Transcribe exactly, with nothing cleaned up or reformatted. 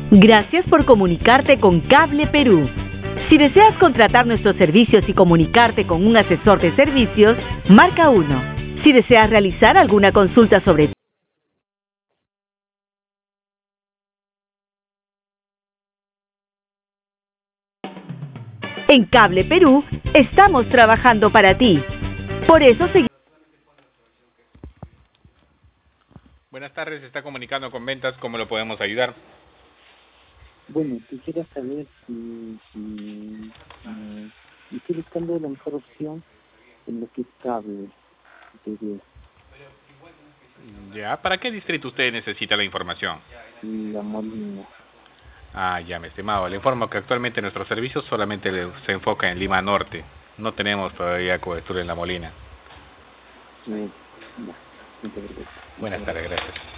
Gracias por comunicarte con Cable Perú. Si deseas contratar nuestros servicios y comunicarte con un asesor de servicios, marca uno. Si deseas realizar alguna consulta sobre En Cable Perú, estamos trabajando para ti. Por eso seguimos. Buenas tardes, se está comunicando con Ventas, ¿cómo lo podemos ayudar? Bueno, quisiera saber si, si eh, estoy buscando la mejor opción en lo que es cable de Dios. Ya, ¿para qué distrito usted necesita la información? La Molina. Ah, ya, mi estimado, le informo que actualmente nuestro servicio solamente le- se enfoca en Lima Norte. No tenemos todavía cobertura en La Molina. Eh, ya, muchas gracias. Buenas tardes, gracias.